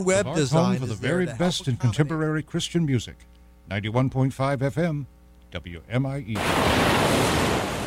Web Our design home for the is there very to help best in accommodate. contemporary Christian music. 91.5 FM, WMIE.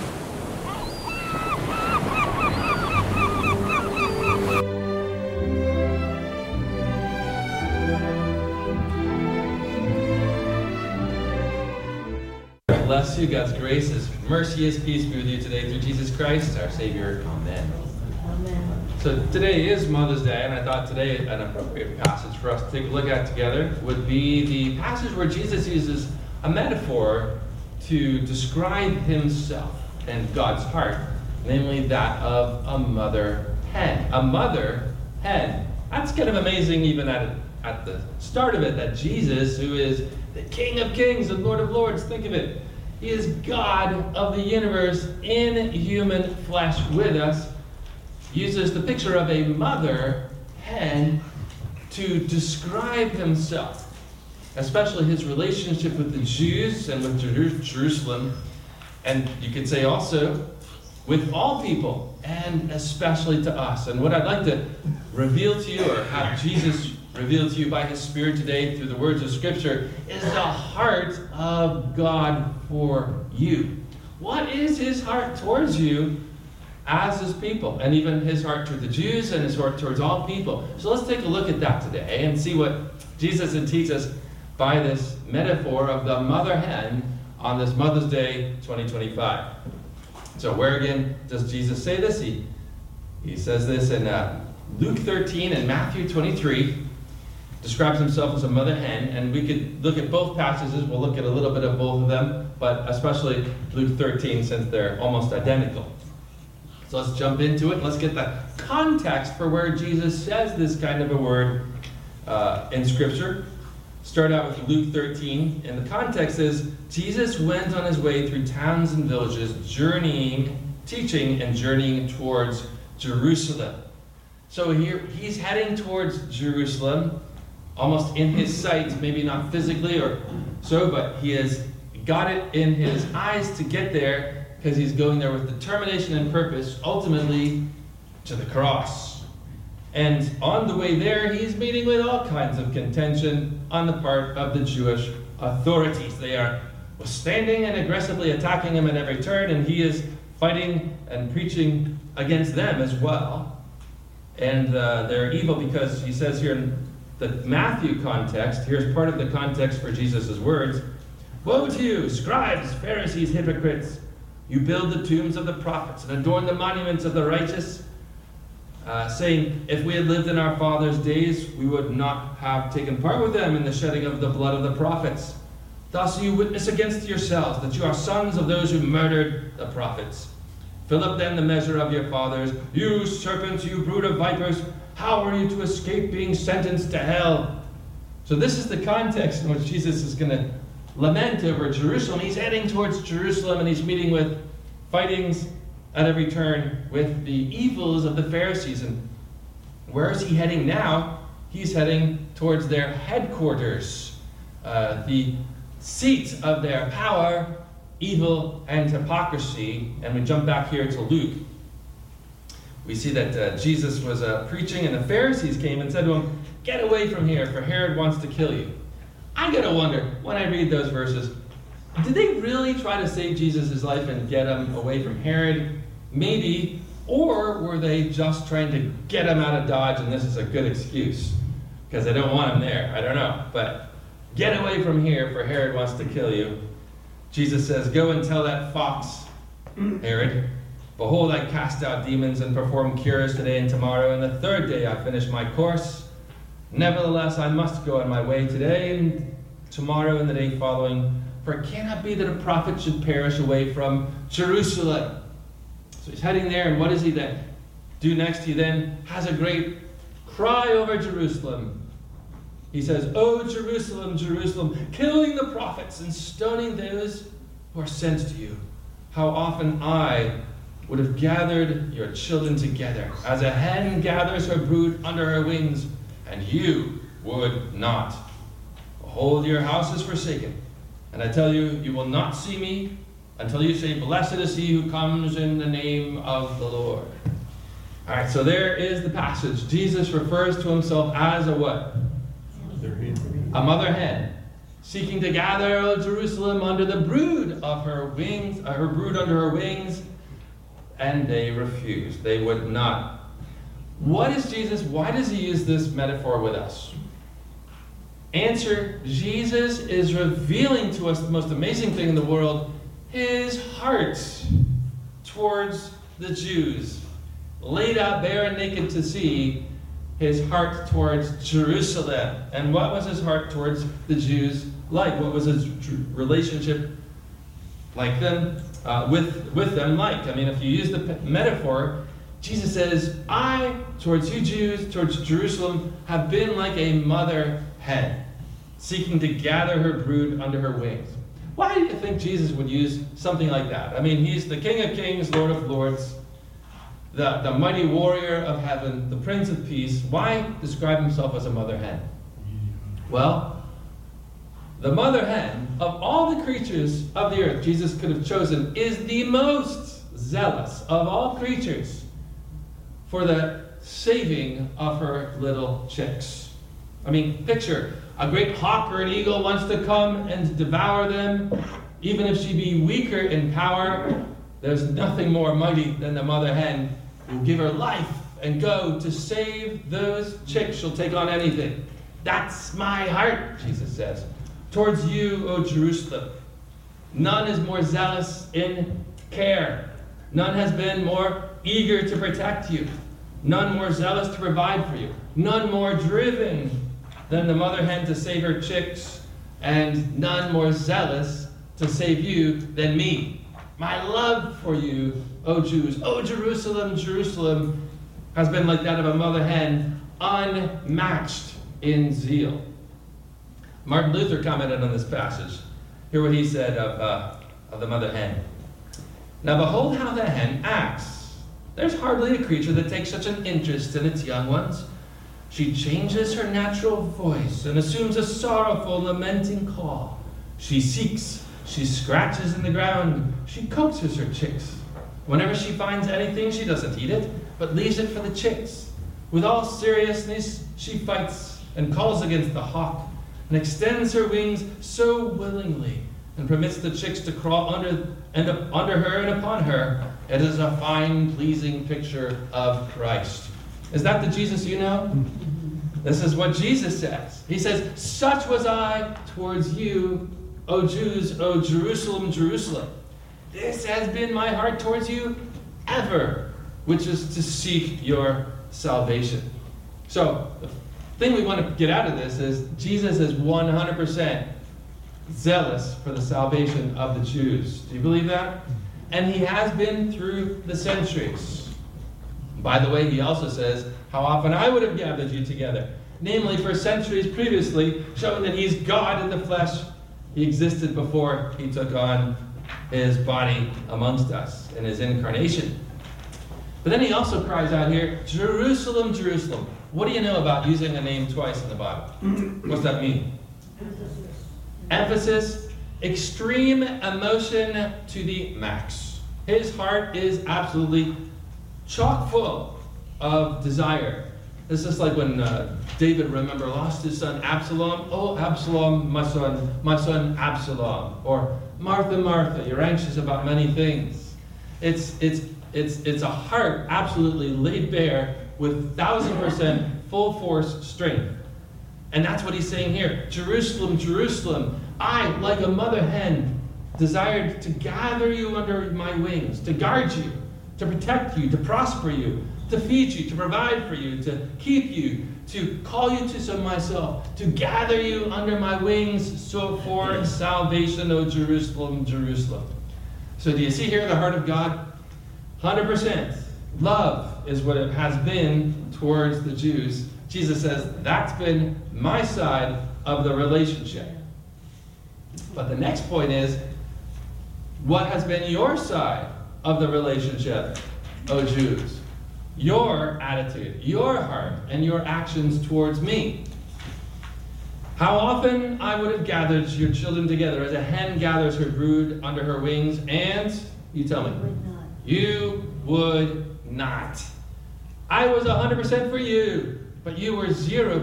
Bless you. God's grace, His mercy, His peace be with you today through Jesus Christ, our Savior. Amen. Amen. So today is Mother's Day, and I thought today an appropriate passage for us to take a look at together would be the passage where Jesus uses a metaphor to describe Himself and God's heart, namely that of a mother hen. A mother hen. That's kind of amazing even at the start of it, that Jesus, who is the King of Kings and Lord of Lords, think of it, He is God of the universe in human flesh with us, uses the picture of a mother hen to describe Himself, especially His relationship with the Jews and with Jerusalem, and you could say also with all people, and especially to us. And what I'd like to reveal to you, or have Jesus reveal to you by His Spirit today through the words of Scripture, is the heart of God for you. What is His heart towards you as His people? And even His heart toward the Jews and His heart towards all people. So let's take a look at that today and see what Jesus would teach us by this metaphor of the mother hen on this Mother's Day 2025. So where again does Jesus say this? He says this in Luke 13 and Matthew 23. Describes Himself as a mother hen, and we could look at both passages. We'll look at a little bit of both of them, but especially Luke 13 since they're almost identical. So let's jump into it. Let's get the context for where Jesus says this kind of a word in Scripture. Start out with Luke 13, and the context is Jesus went on His way through towns and villages, teaching and journeying towards Jerusalem. So here He's heading towards Jerusalem, almost in His sight, maybe not physically or so, but He has got it in His eyes to get there because He's going there with determination and purpose, ultimately to the cross. And on the way there, He's meeting with all kinds of contention on the part of the Jewish authorities. They are standing and aggressively attacking Him at every turn, and He is fighting and preaching against them as well. And they're evil because He says here in the Matthew context, here's part of the context for Jesus' words. Woe to you, scribes, Pharisees, hypocrites! You build the tombs of the prophets and adorn the monuments of the righteous, saying, if we had lived in our fathers' days, we would not have taken part with them in the shedding of the blood of the prophets. Thus you witness against yourselves that you are sons of those who murdered the prophets. Fill up then the measure of your fathers. You serpents, you brood of vipers, how are you to escape being sentenced to hell? So this is the context in which Jesus is going to lament over Jerusalem. He's heading towards Jerusalem, and He's meeting with fightings at every turn with the evils of the Pharisees. And where is He heading now? He's heading towards their headquarters, the seat of their power, evil, and hypocrisy. And we jump back here to Luke. We see that Jesus was preaching, and the Pharisees came and said to Him, get away from here, for Herod wants to kill you. I gotta wonder, when I read those verses, did they really try to save Jesus' life and get Him away from Herod? Maybe. Or were they just trying to get Him out of Dodge, and this is a good excuse because they don't want Him there? I don't know. But get away from here, for Herod wants to kill you. Jesus says, go and tell that fox, Herod, behold, I cast out demons and perform cures today and tomorrow, and the third day I finish my course. Nevertheless, I must go on my way today and tomorrow and the day following, for it cannot be that a prophet should perish away from Jerusalem. So He's heading there, and what does He then do next? He then has a great cry over Jerusalem. He says, O Jerusalem, Jerusalem, killing the prophets and stoning those who are sent to you. How often I would have gathered your children together, as a hen gathers her brood under her wings, and you would not. Behold, your house is forsaken, and I tell you, you will not see me until you say, blessed is he who comes in the name of the Lord. All right, so there is the passage. Jesus refers to himself as a what? A mother hen, seeking to gather Jerusalem under the brood of her wings, her brood under her wings, and they refused. They would not. What is Jesus? Why does he use this metaphor with us? Answer: Jesus is revealing to us the most amazing thing in the world, his heart towards the Jews. Laid out bare and naked to see, his heart towards Jerusalem. And what was his heart towards the Jews like? What was his relationship like them, with them like? I mean, if you use the metaphor, Jesus says, I, towards you Jews, towards Jerusalem, have been like a mother hen, seeking to gather her brood under her wings. Why do you think Jesus would use something like that? I mean, he's the King of Kings, Lord of Lords, the mighty warrior of heaven, the Prince of Peace. Why describe himself as a mother hen? Well, the mother hen, of all the creatures of the earth Jesus could have chosen, is the most zealous of all creatures for the saving of her little chicks. I mean, picture a great hawk or an eagle wants to come and devour them. Even if she be weaker in power, there's nothing more mighty than the mother hen who will give her life and go to save those chicks. She'll take on anything. That's my heart, Jesus says, towards you, O Jerusalem. None is more zealous in care. None has been more eager to protect you. None more zealous to provide for you. None more driven than the mother hen to save her chicks. And none more zealous to save you than me. My love for you, O Jews, O Jerusalem, Jerusalem, has been like that of a mother hen, unmatched in zeal. Martin Luther commented on this passage. Hear what he said of the mother hen. Now behold how the hen acts. There's hardly a creature that takes such an interest in its young ones. She changes her natural voice and assumes a sorrowful, lamenting call. She seeks, she scratches in the ground, she coaxes her chicks. Whenever she finds anything, she doesn't eat it, but leaves it for the chicks. With all seriousness, she fights and calls against the hawk, and extends her wings so willingly, and permits the chicks to crawl under her and upon her. It is a fine, pleasing picture of Christ. Is that the Jesus you know? This is what Jesus says. He says, such was I towards you, O Jews, O Jerusalem, Jerusalem. This has been my heart towards you ever, which is to seek your salvation. So, the thing we want to get out of this is Jesus is 100% zealous for the salvation of the Jews. Do you believe that? And he has been through the centuries. By the way, he also says, how often I would have gathered you together. Namely, for centuries previously, showing that he's God in the flesh. He existed before he took on his body amongst us in his incarnation. But then he also cries out here, Jerusalem, Jerusalem. What do you know about using a name twice in the Bible? What's that mean? Emphasis, extreme emotion to the max. His heart is absolutely chock full of desire. It's just like when David, remember, lost his son Absalom. Oh, Absalom, my son Absalom. Or Martha, Martha, you're anxious about many things. It's a heart absolutely laid bare with 1,000% full force strength. And that's what he's saying here. Jerusalem, Jerusalem, I, like a mother hen, desired to gather you under my wings, to guard you, to protect you, to prosper you, to feed you, to provide for you, to keep you, to call you to myself, to gather you under my wings, so for salvation, O Jerusalem, Jerusalem. So do you see here the heart of God? 100%. Love is what it has been towards the Jews. Jesus says, that's been my side of the relationship. But the next point is, what has been your side of the relationship, O Jews? Your attitude, your heart, and your actions towards me. How often I would have gathered your children together as a hen gathers her brood under her wings, and, you tell me, you would not. I was 100% for you, but you were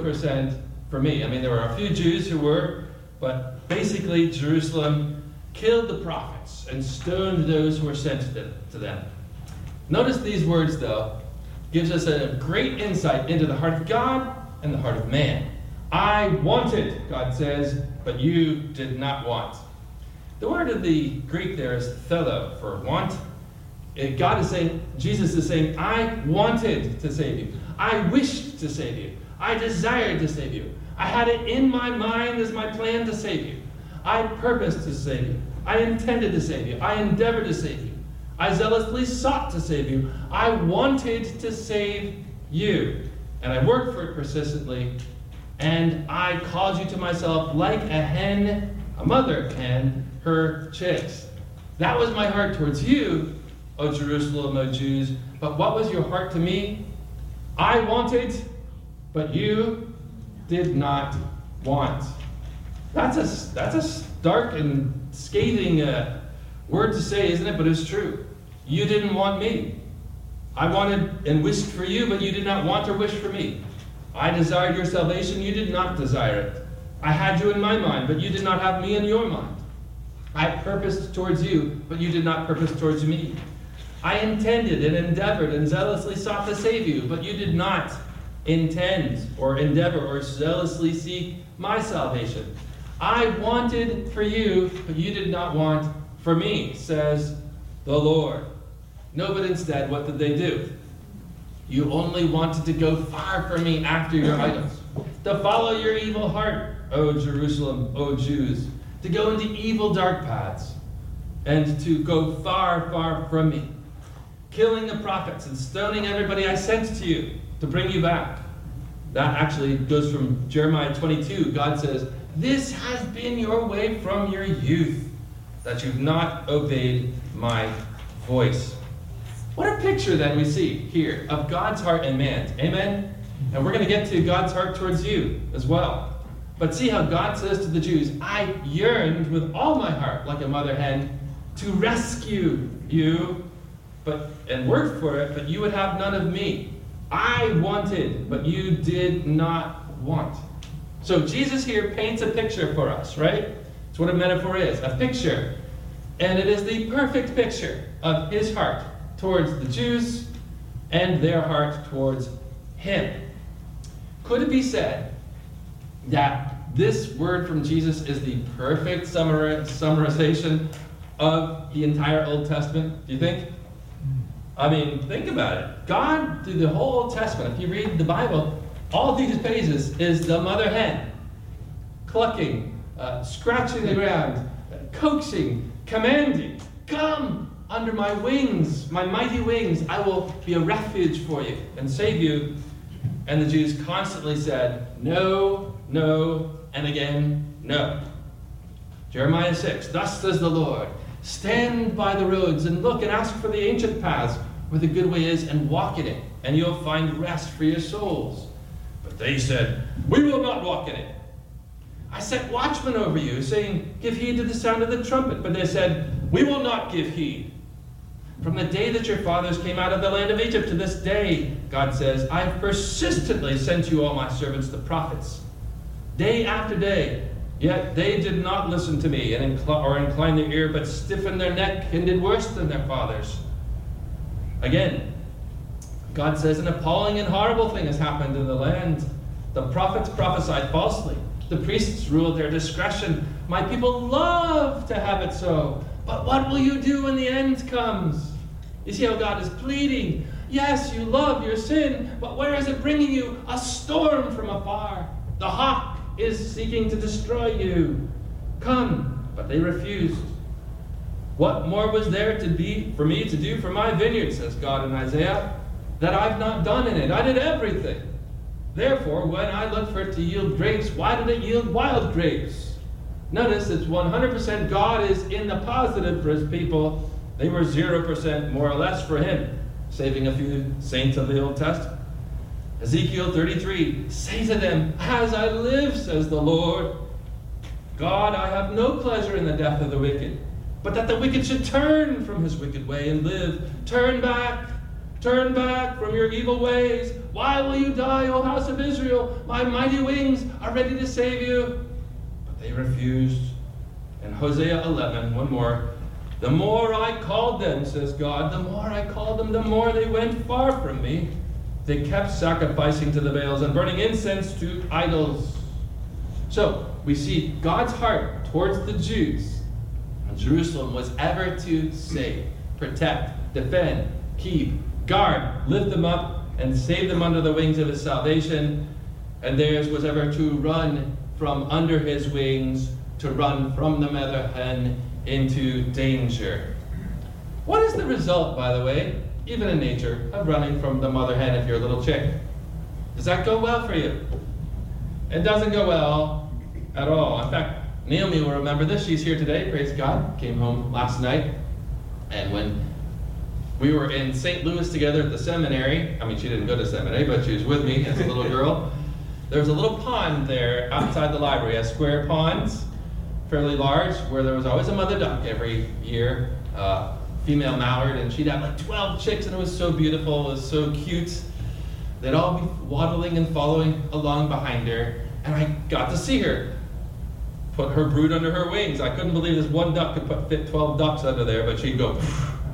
0% for me. I mean, there were a few Jews who were, but basically Jerusalem killed the prophets and stoned those who were sent to them. Notice these words, though, gives us a great insight into the heart of God and the heart of man. I wanted, God says, but you did not want. The word of the Greek there is thelo, for want. God is saying, Jesus is saying, I wanted to save you. I wished to save you. I desired to save you. I had it in my mind as my plan to save you. I purposed to save you. I intended to save you. I endeavored to save you. I zealously sought to save you. I wanted to save you. And I worked for it persistently. And I called you to myself like a hen, a mother hen, her chicks. That was my heart towards you, O Jerusalem, O Jews. But what was your heart to me? I wanted, but you did not want. That's a stark and scathing word to say, isn't it? But it's true. You didn't want me. I wanted and wished for you, but you did not want or wish for me. I desired your salvation, you did not desire it. I had you in my mind, but you did not have me in your mind. I purposed towards you, but you did not purpose towards me. I intended and endeavored and zealously sought to save you, but you did not intend or endeavor or zealously seek my salvation. I wanted for you, but you did not want for me, says the Lord. No, but instead, what did they do? You only wanted to go far from me after your idols, to follow your evil heart, O Jerusalem, O Jews, to go into evil dark paths, and to go far, far from me, killing the prophets and stoning everybody I sent to you to bring you back. That actually goes from Jeremiah 22. God says, this has been your way from your youth, that you've not obeyed my voice. What a picture then we see here of God's heart and man's. Amen? And we're going to get to God's heart towards you as well. But see how God says to the Jews, I yearned with all my heart, like a mother hen, to rescue you, and worked for it, but you would have none of me. I wanted, but you did not want. So Jesus here paints a picture for us, right? It's what a metaphor is, a picture. And it is the perfect picture of his heart towards the Jews and their heart towards him. Could it be said that this word from Jesus is the perfect summarization of the entire Old Testament? Do you think? I mean, think about it. God, through the whole Old Testament, if you read the Bible, all these pages is the mother hen, clucking, scratching the ground, coaxing, commanding, come under my wings, my mighty wings, I will be a refuge for you and save you. And the Jews constantly said, no, no, and again, no. Jeremiah 6, thus says the Lord, stand by the roads and look and ask for the ancient paths where the good way is and walk in it, and you'll find rest for your souls. But they said, we will not walk in it. I set watchmen over you, saying, give heed to the sound of the trumpet. But they said, we will not give heed. From the day that your fathers came out of the land of Egypt to this day, God says, I have persistently sent you all my servants, the prophets, day after day. Yet they did not listen to me or incline their ear, but stiffened their neck and did worse than their fathers. Again, God says an appalling and horrible thing has happened in the land. The prophets prophesied falsely. The priests ruled their discretion. My people love to have it so. But what will you do when the end comes? You see how God is pleading. Yes, you love your sin, but where is it bringing you? A storm from afar. The hawk is seeking to destroy you. Come, but they refused. What more was there to be for me to do for my vineyard, says God in Isaiah, that I've not done in it? I did everything. Therefore, when I looked for it to yield grapes, why did it yield wild grapes? Notice it's 100% God is in the positive for his people. They were 0% more or less for him, saving a few saints of the Old Testament. Ezekiel 33, say to them, as I live, says the Lord, God, I have no pleasure in the death of the wicked, but that the wicked should turn from his wicked way and live. Turn back, Turn back from your evil ways. Why will you die, O house of Israel? My mighty wings are ready to save you. But they refused. And Hosea 11, one more. The more I called them, says God, the more I called them, the more they went far from me. They kept sacrificing to the Baals and burning incense to idols. So, we see God's heart towards the Jews. And Jerusalem was ever to save, protect, defend, keep, guard, lift them up, and save them under the wings of his salvation. And theirs was ever to run from under his wings, to run from the mother hen into danger. What is the result, by the way, even in nature, of running from the mother hen if you're a little chick? Does that go well for you? It doesn't go well at all. In fact, Naomi will remember this. She's here today, praise God. Came home last night. And when we were in St. Louis together at the seminary, I mean, she didn't go to seminary, but she was with me as a little girl. There was a little pond there outside the library, a square pond, fairly large, where there was always a mother duck every year, female mallard, and she'd have like 12 chicks, and it was so beautiful, it was so cute. They'd all be waddling and following along behind her, and I got to see her put her brood under her wings. I couldn't believe this one duck could fit 12 ducks under there, but she'd go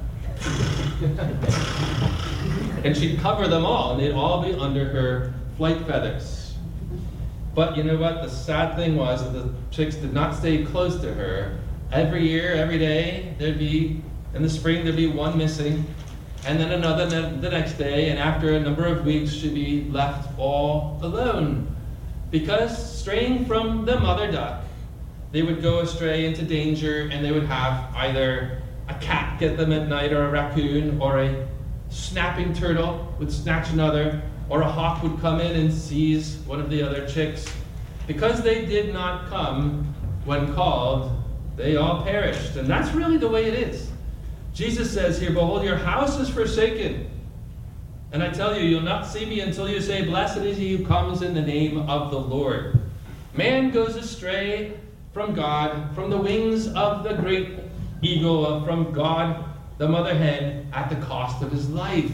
and she'd cover them all, and they'd all be under her flight feathers. But you know what? The sad thing was that the chicks did not stay close to her. Every year, every day, in the spring, there'd be one missing, and then another the next day, and after a number of weeks, she'd be left all alone. Because straying from the mother duck, they would go astray into danger, and they would have either a cat get them at night, or a raccoon, or a snapping turtle would snatch another, or a hawk would come in and seize one of the other chicks. Because they did not come when called, they all perished. And that's really the way it is. Jesus says here, behold, your house is forsaken. And I tell you, you'll not see me until you say, blessed is he who comes in the name of the Lord. Man goes astray from God, from the wings of the great eagle, from God, the mother hen, at the cost of his life.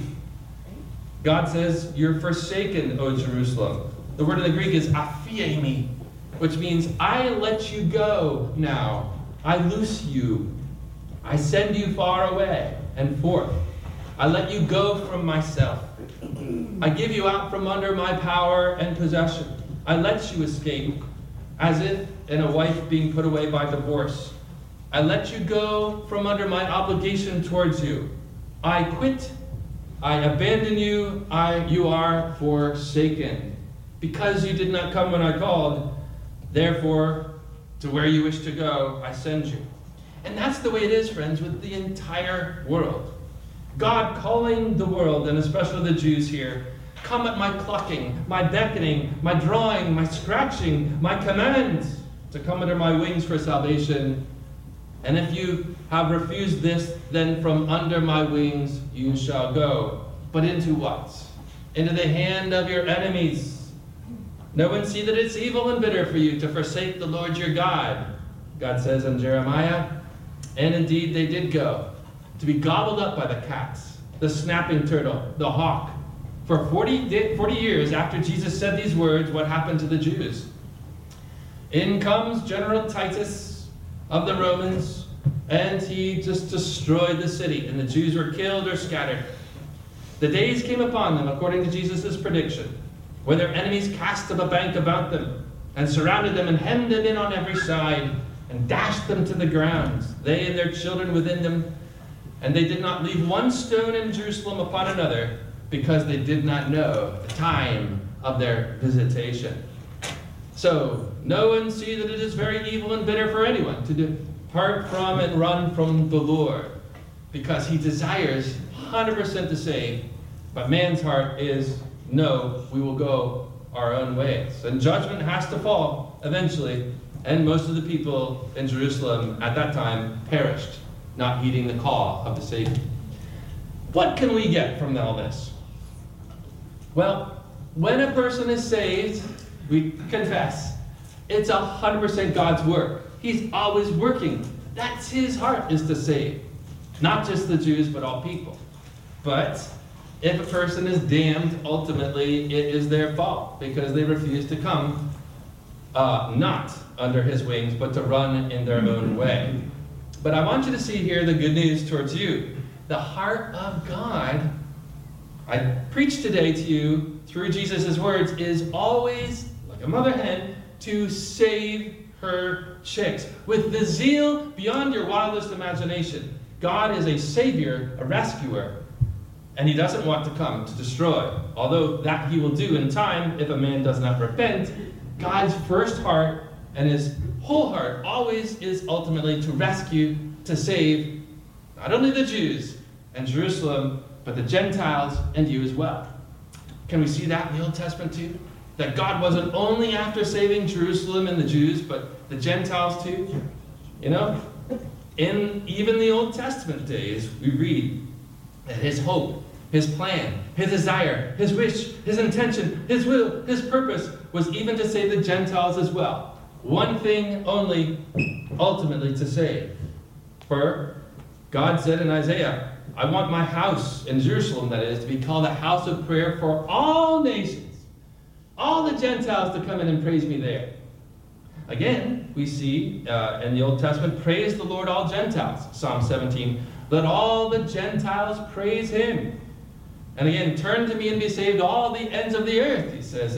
God says, you're forsaken, O Jerusalem. The word in the Greek is aphiemi, which means I let you go now. I loose you. I send you far away and forth. I let you go from myself. I give you out from under my power and possession. I let you escape, as if in a wife being put away by divorce. I let you go from under my obligation towards you. I quit. I abandon you. You are forsaken. Because you did not come when I called, therefore, to where you wish to go, I send you. And that's the way it is, friends, with the entire world. God calling the world, and especially the Jews here, come at my clucking, my beckoning, my drawing, my scratching, my commands to come under my wings for salvation. And if you have refused this, then from under my wings you shall go. But into what? Into the hand of your enemies. Know and see that it's evil and bitter for you to forsake the Lord your God, God says in Jeremiah. And indeed they did go, to be gobbled up by the cats, the snapping turtle, the hawk. For 40 years after Jesus said these words, what happened to the Jews? In comes General Titus of the Romans, and he just destroyed the city, and the Jews were killed or scattered. The days came upon them, according to Jesus' prediction, where their enemies cast up a bank about them, and surrounded them, and hemmed them in on every side, and dashed them to the ground, they and their children within them. And they did not leave one stone in Jerusalem upon another, because they did not know the time of their visitation. So, know and see that it is very evil and bitter for anyone to depart from and run from the Lord, because he desires 100% to save, but man's heart is, no, we will go our own ways. And judgment has to fall eventually, and most of the people in Jerusalem at that time perished, not heeding the call of the Savior. What can we get from all this? Well, when a person is saved, we confess, it's 100% God's work. He's always working. That's his heart, is to save. Not just the Jews, but all people. But If a person is damned, ultimately it is their fault because they refuse to come not under his wings, but to run in their own way. But I want you to see here the good news towards you. The heart of God, I preach today to you through Jesus' words, is always, like a mother hen, to save her chicks with the zeal beyond your wildest imagination. God is a savior, a rescuer, and he doesn't want to come to destroy. Although that he will do in time if a man does not repent, God's first heart and his whole heart always is ultimately to rescue, to save, not only the Jews and Jerusalem, but the Gentiles and you as well. Can we see that in the Old Testament too? That God wasn't only after saving Jerusalem and the Jews, but the Gentiles too? You know? In even the Old Testament days, we read that his hope, his plan, his desire, his wish, his intention, his will, his purpose was even to save the Gentiles as well. One thing only, ultimately to save. For God said in Isaiah, I want my house in Jerusalem, that is, to be called a house of prayer for all nations. All the Gentiles to come in and praise me there. Again, we see in the Old Testament, praise the Lord, all Gentiles. Psalm 17, let all the Gentiles praise him. And again, turn to me and be saved, all the ends of the earth, he says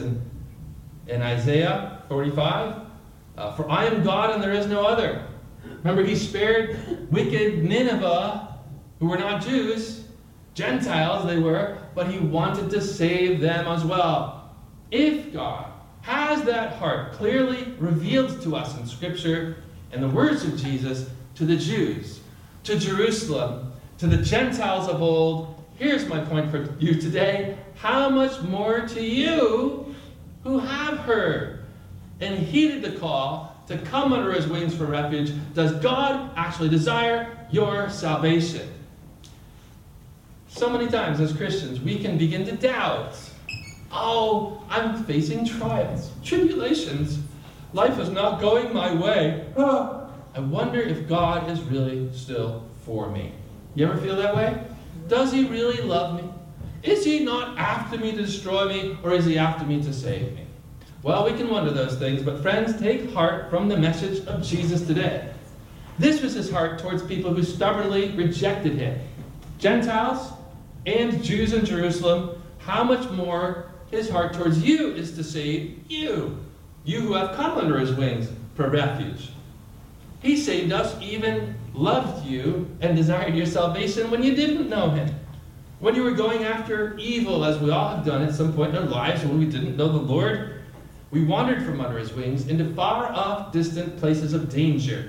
in Isaiah 45. For I am God and there is no other. Remember, he spared wicked Nineveh, who were not Jews, Gentiles they were, but he wanted to save them as well. If God has that heart clearly revealed to us in Scripture and the words of Jesus to the Jews, to Jerusalem, to the Gentiles of old, here's my point for you today. How much more to you who have heard and heeded the call to come under his wings for refuge, does God actually desire your salvation? So many times as Christians, we can begin to doubt. Oh, I'm facing trials, tribulations. Life is not going my way. I wonder if God is really still for me. You ever feel that way? Does he really love me? Is he not after me to destroy me, or is he after me to save me? Well, we can wonder those things, but friends, take heart from the message of Jesus today. This was his heart towards people who stubbornly rejected him. Gentiles and Jews in Jerusalem, how much more his heart towards you is to save you. You who have come under his wings for refuge. He saved us, even loved you, and desired your salvation when you didn't know him. When you were going after evil, as we all have done at some point in our lives, when we didn't know the Lord, we wandered from under his wings into far-off, distant places of danger.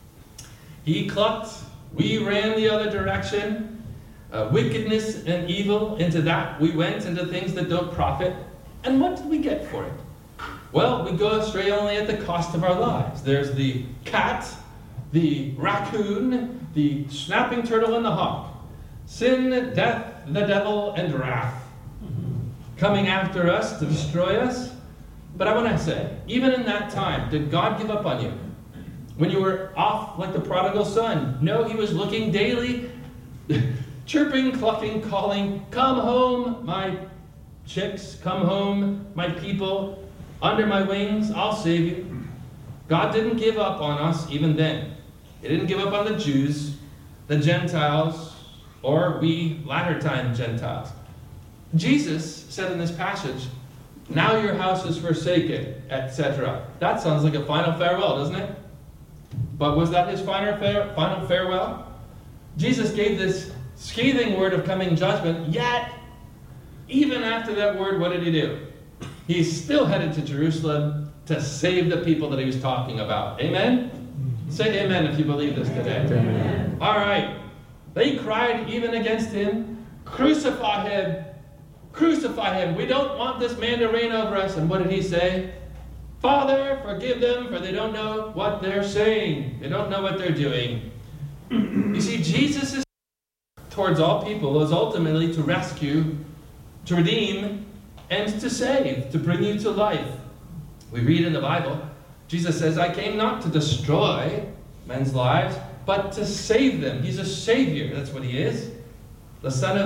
He clucked, we ran the other direction. Wickedness and evil, into that we went, into things that don't profit. And what did we get for it? Well, we go astray only at the cost of our lives. There's the cat, the raccoon, the snapping turtle, and the hawk. Sin, death, the devil, and wrath. Coming after us to destroy us. But I want to say, even in that time, did God give up on you? When you were off like the prodigal son? No, he was looking daily, chirping, clucking, calling, come home, my chicks, come home, my people, under my wings, I'll save you. God didn't give up on us even then. He didn't give up on the Jews, the Gentiles, or we latter time Gentiles. Jesus said in this passage, now your house is forsaken, etc. That sounds like a final farewell, doesn't it? But was that his final farewell? Jesus gave this scathing word of coming judgment, yet, even after that word, what did he do? He still headed to Jerusalem to save the people that he was talking about. Amen? Say amen if you believe this today. Amen. All right. They cried even against him, crucify him. Crucify him. We don't want this man to reign over us. And what did he say? Father, forgive them, for they don't know what they're saying. They don't know what they're doing. You see, Jesus' towards all people is ultimately to rescue, to redeem, and to save, to bring you to life. We read in the Bible, Jesus says, I came not to destroy men's lives, but to save them. He's a savior. That's what he is. The son of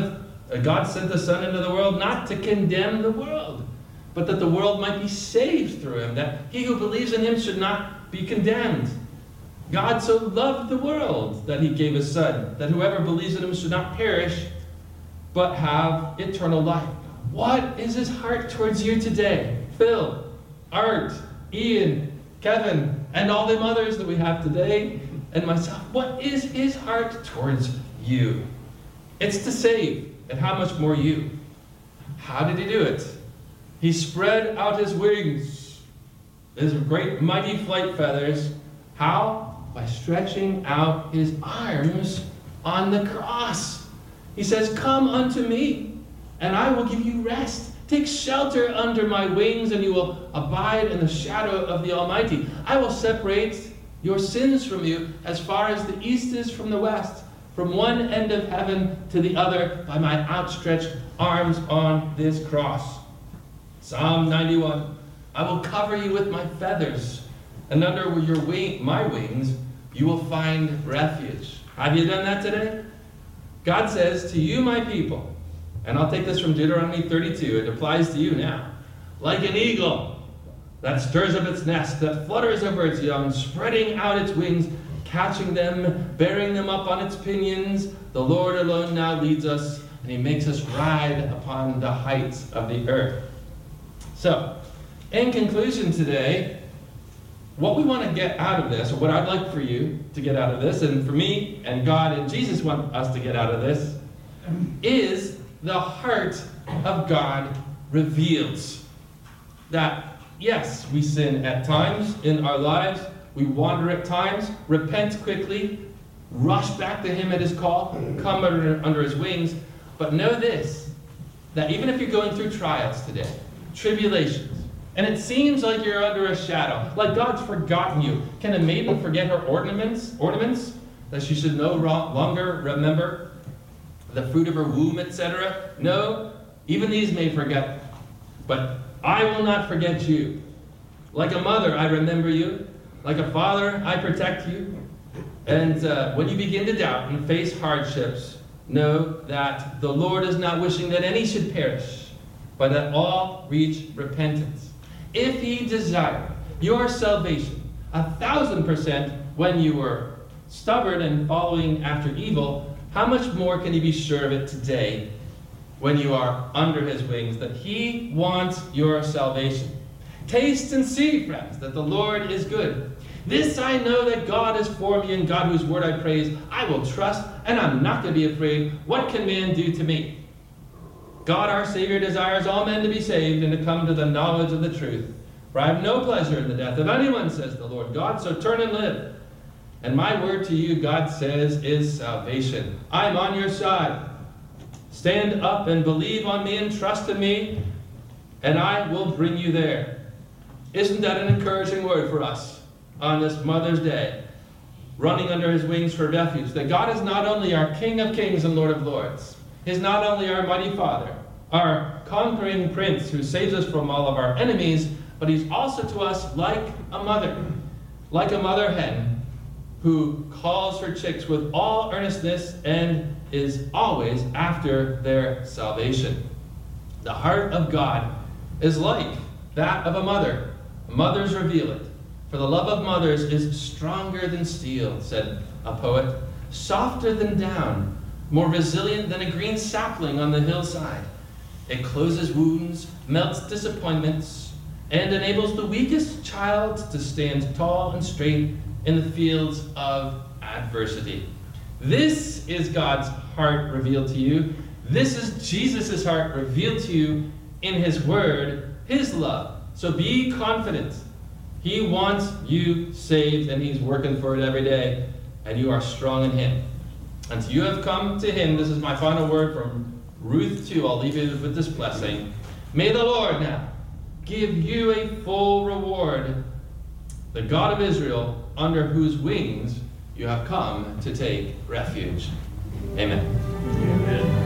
God sent the Son into the world not to condemn the world, but that the world might be saved through him, that he who believes in him should not be condemned. God so loved the world that he gave his Son, that whoever believes in him should not perish, but have eternal life. What is his heart towards you today? Phil, Art, Ian, Kevin, and all the others that we have today, and myself. What is his heart towards you? It's to save, and how much more you? How did he do it? He spread out his wings, his great mighty flight feathers. How? By stretching out his arms on the cross. He says, "Come unto me, and I will give you rest. Take shelter under my wings, and you will abide in the shadow of the Almighty. I will separate your sins from you as far as the east is from the west, from one end of heaven to the other, by my outstretched arms on this cross." Psalm 91, "I will cover you with my feathers, and under my wings you will find refuge." Have you done that today? God says to you, my people, and I'll take this from Deuteronomy 32, it applies to you now. "Like an eagle that stirs up its nest, that flutters over its young, spreading out its wings, catching them, bearing them up on its pinions, the Lord alone now leads us, and he makes us ride upon the heights of the earth." So, in conclusion today, what we want to get out of this, or what I'd like for you to get out of this, and for me and God and Jesus want us to get out of this, is the heart of God reveals. That, yes, we sin at times in our lives, we wander at times, repent quickly, rush back to him at his call, come under his wings, but know this, that even if you're going through trials today, tribulations, and it seems like you're under a shadow, like God's forgotten you. Can a maiden forget her ornaments, that she should no longer remember the fruit of her womb, etc.? No, even these may forget, but I will not forget you. Like a mother, I remember you. Like a father, I protect you. And when you begin to doubt and face hardships, know that the Lord is not wishing that any should perish, but that all reach repentance. If he desired your salvation 1,000% when you were stubborn and following after evil, how much more can he be sure of it today when you are under his wings, that he wants your salvation? Taste and see, friends, that the Lord is good. This I know, that God is for me, and God whose word I praise, I will trust, and I'm not going to be afraid. What can man do to me? God our Savior desires all men to be saved and to come to the knowledge of the truth. For I have no pleasure in the death of anyone, says the Lord God, so turn and live. And my word to you, God says, is salvation. I'm on your side. Stand up and believe on me and trust in me, and I will bring you there. Isn't that an encouraging word for us on this Mother's Day? Running under his wings for refuge. That God is not only our King of kings and Lord of lords, is not only our mighty Father, our conquering Prince who saves us from all of our enemies, but he's also to us like a mother hen who calls her chicks with all earnestness and is always after their salvation. The heart of God is like that of a mother. Mothers reveal it. For the love of mothers is stronger than steel, said a poet, softer than down, more resilient than a green sapling on the hillside. It closes wounds, melts disappointments, and enables the weakest child to stand tall and straight in the fields of adversity. This is God's heart revealed to you. This is Jesus' heart revealed to you in his word, his love. So be confident. He wants you saved, and he's working for it every day, and you are strong in him. Until you have come to him, this is my final word from Ruth 2. I'll leave you with this blessing. May the Lord now give you a full reward, the God of Israel, under whose wings you have come to take refuge. Amen. Amen.